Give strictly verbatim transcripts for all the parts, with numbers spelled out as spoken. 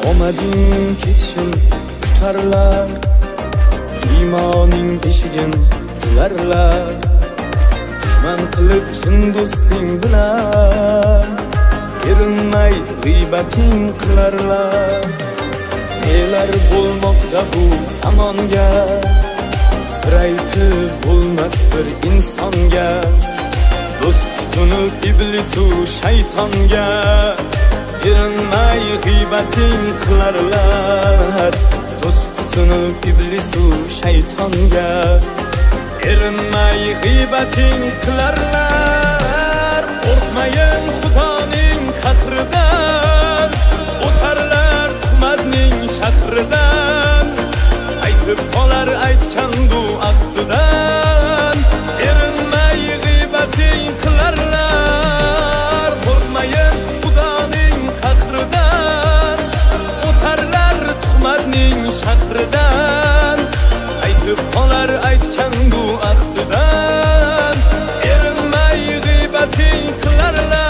omading ketishim kutarlar, iymoning eshigin tilarlar. Dushman qilib chin do'sting bilan erinmay g'iybating qilarlar. Nelar bo'lmoqda bu zamonga, sir aytib bo'lmas bir insonga. Do'st tutunib iblisu shaytonga erinmay g'iybating qilarlar. Do'st tutunib iblisu shaytonga erinmay g'iybating qilarlar. Qo'rqmayin Xudoning qahridan, o'tarlar tuhmatning shahridan. Qaytib qolar aytgan bu ahdidan, erinmay g'iybating qilarlar. Qo'rqmayin Xudoning qahridan, o'tarlar tuhmatning shahridan. Qaytib qolar aytgan bu ahdidan, erinmay g'iybating qilarlar.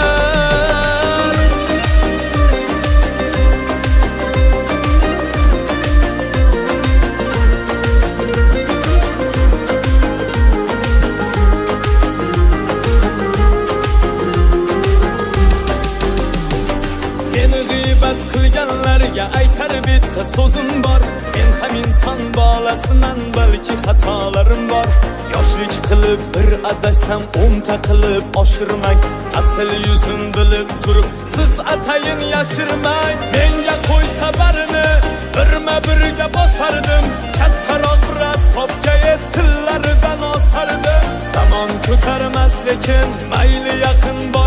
Qilganlarga aytar bitta so'zim bor. Men ham inson bolasiman, balki xatolarim bor. Yoshlik qilib bir adashsam o'nta qilib oshirmang. Asl yuzim bilib turib siz atayin yashirmang. Menga qo'ysa barini birma birga bosardim. Kattaroq ras topgay tillaridan osardim. Zamon ko'tarmas lekin mayli yaqin